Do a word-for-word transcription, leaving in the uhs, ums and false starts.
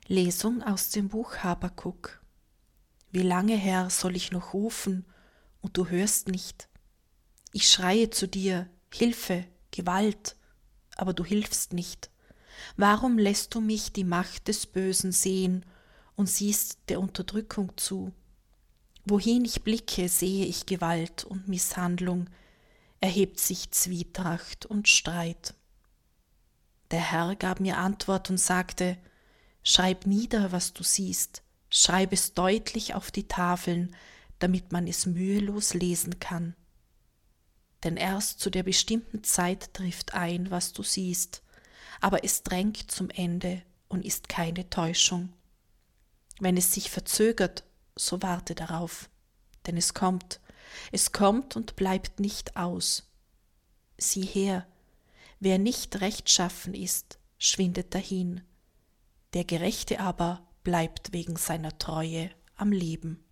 Lesung aus dem Buch Habakuk. Wie lange, Herr, soll ich noch rufen, und du hörst nicht? Ich schreie zu dir, Hilfe, Gewalt, aber du hilfst nicht. Warum lässt du mich die Macht des Bösen sehen und siehst der Unterdrückung zu? Wohin ich blicke, sehe ich Gewalt und Misshandlung, erhebt sich Zwietracht und Streit. Der Herr gab mir Antwort und sagte: Schreib nieder, was du siehst, schreib es deutlich auf die Tafeln, damit man es mühelos lesen kann. Denn erst zu der bestimmten Zeit trifft ein, was du siehst, aber es drängt zum Ende und ist keine Täuschung. Wenn es sich verzögert, so warte darauf, denn es kommt, es kommt und bleibt nicht aus. Sieh her, wer nicht rechtschaffen ist, schwindet dahin, der Gerechte aber bleibt wegen seiner Treue am Leben.